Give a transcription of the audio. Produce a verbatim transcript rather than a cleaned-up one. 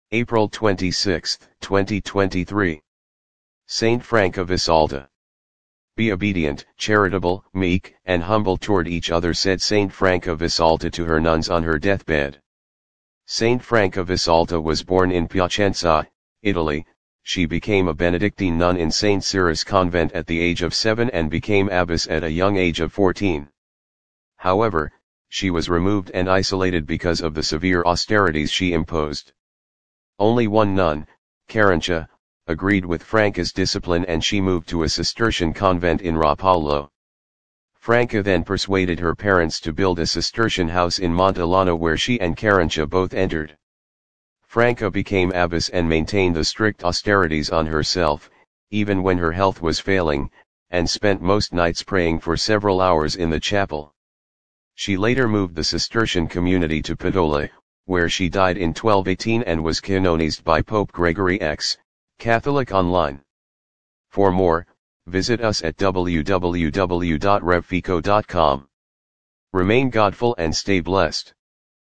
April twenty-sixth, twenty twenty-three. Saint Frank of Isalta. Be obedient, charitable, meek, and humble toward each other, said Saint Frank of Isalta to her nuns on her deathbed. Saint Frank of Isalta was born in Piacenza, Italy. She became a Benedictine nun in Saint Cyrus convent at the age of seven and became abbess at a young age of fourteen. However, she was removed and isolated because of the severe austerities she imposed. Only one nun, Carintia, agreed with Franca's discipline and she moved to a Cistercian convent in Rapallo. Franca then persuaded her parents to build a Cistercian house in Montellano where she and Carintia both entered. Franca became abbess and maintained the strict austerities on herself, even when her health was failing, and spent most nights praying for several hours in the chapel. She later moved the Cistercian community to Padova, where she died in twelve eighteen and was canonized by Pope Gregory the Sixth, Catholic Online. For more, visit us at w w w dot revfico dot com. Remain godful and stay blessed.